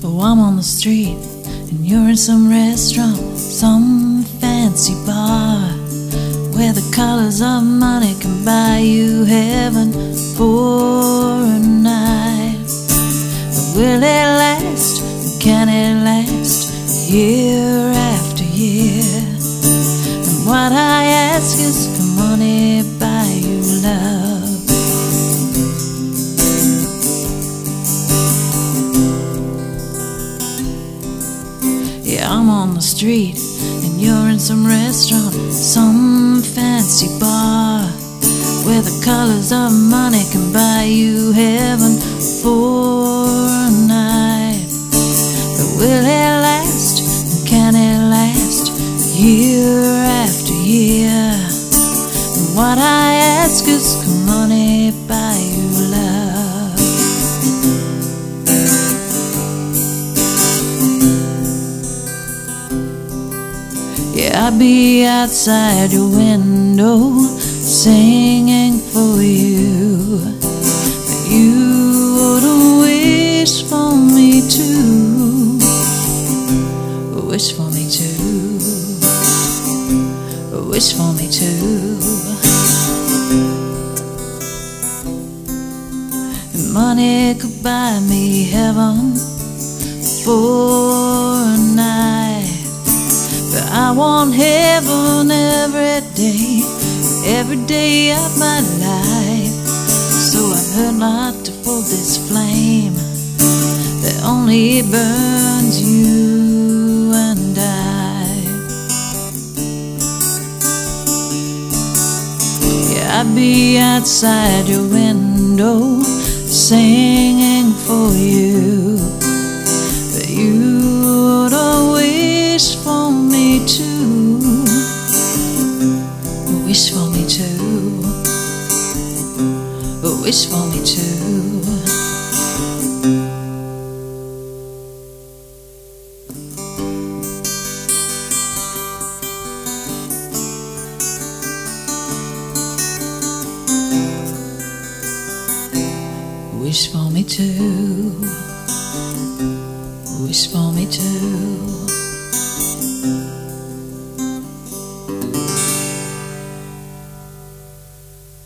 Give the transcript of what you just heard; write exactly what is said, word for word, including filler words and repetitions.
Oh, I'm on the street and you're in some restaurant, some fancy bar, where the colors of money can buy you heaven for a night. But will it last? Can it last year after year? And what I ask is, can money buy you love? Yeah, I'm on the street and you're in some restaurant, some fancy bar, where the colors of money can buy you heaven for a night. But will it last? Can it last year after year? And what I ask is, can money buy you love? Yeah, I'll be outside your window singing for you, but you ought wish for me too. Wish for me too. Wish for me too. And money could buy me heaven for a night. But I want heaven every day, every day of my life. So I've heard not to fold this flame that only burns you and I. Yeah, I'll be outside your window singing for you, but you ought to wish for me too. Wish for me too. Wish for me too. Wish for me too. Wish for me too.